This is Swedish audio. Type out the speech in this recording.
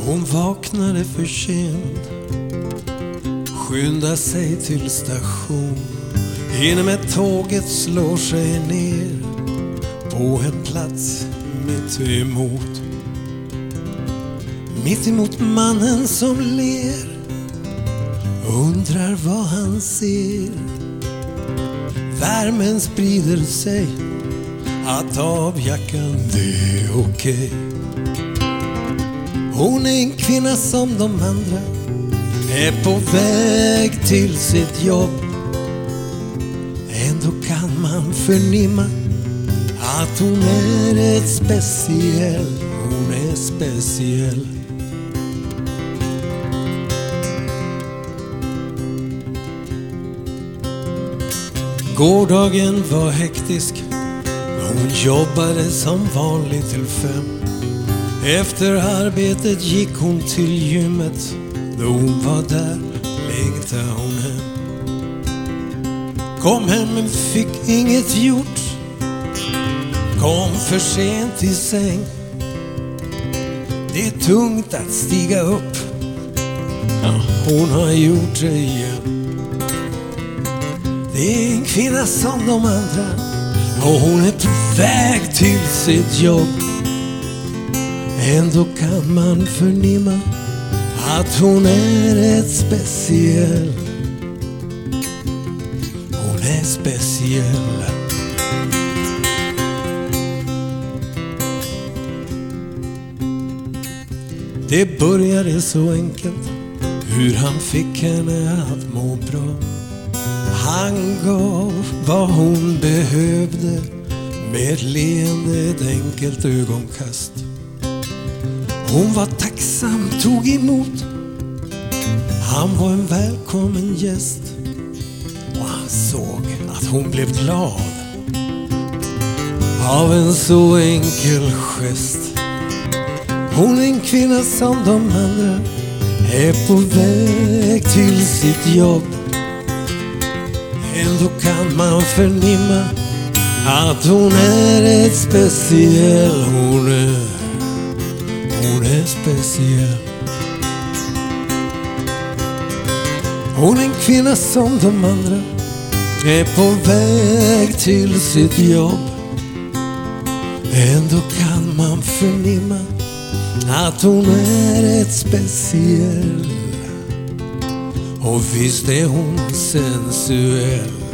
Hon vaknade för sent, skyndar sig till station. Hinner med tåget, slår sig ner på en plats mitt emot. Mitt emot mannen som ler, undrar vad han ser. Värmen sprider sig, att ta av jackan det är okej. Hon är en kvinna som de andra, är på väg till sitt jobb. Ändå kan man förnimma att hon är rätt speciell. Hon är speciell. Gårdagen var hektisk. Hon jobbade som vanligt till 5. Efter arbetet gick hon till gymmet. Då hon var där längtade hon hem. Kom hem men fick inget gjort. Kom för sent i säng. Det är tungt att stiga upp. Ja, hon har gjort det igen. Det är en kvinna som de andra, och hon är på väg till sitt jobb. Ändå kan man förnimma att hon är rätt speciell. Hon är speciell. Det började så enkelt, hur han fick henne att må bra. Han gav vad hon behövde, med ett leende, ett enkelt ögonkast. Hon var tacksam, tog emot. Han var en välkommen gäst, och han såg att hon blev glad av en så enkel gest. Hon är en kvinna som de andra, är på väg till sitt jobb. Ändå kan man förnimma att hon är rätt speciell. Hon är speciell. Hon är en kvinna som de andra, är på väg till sitt jobb. Ändå kan man förnimma att hon är rätt speciell. Och visst är hon sensuell.